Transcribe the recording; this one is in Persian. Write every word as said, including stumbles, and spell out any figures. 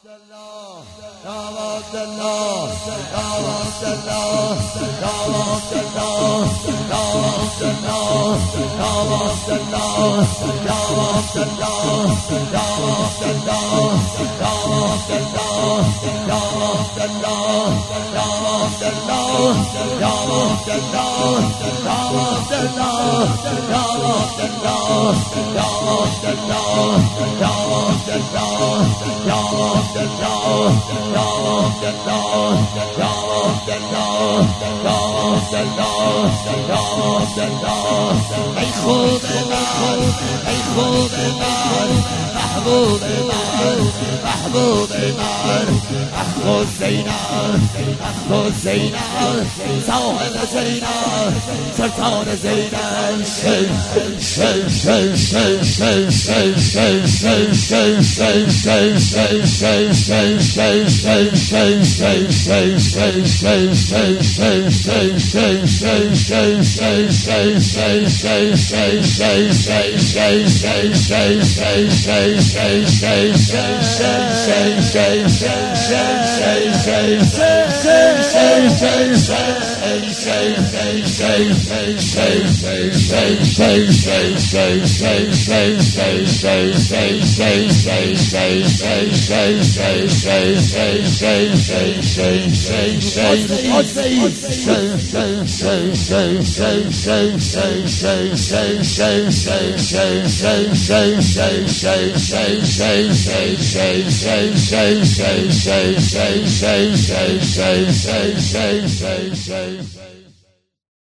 ای خوب من ای خوب من محبوب من محبوب من اخ حسینم اخ حسینم صاحب زینب سلطان زینب شی شی شی شی شی شی شی شی شی شی شی شی شی شی شی شی Say, say, say, say, say, say, say, say.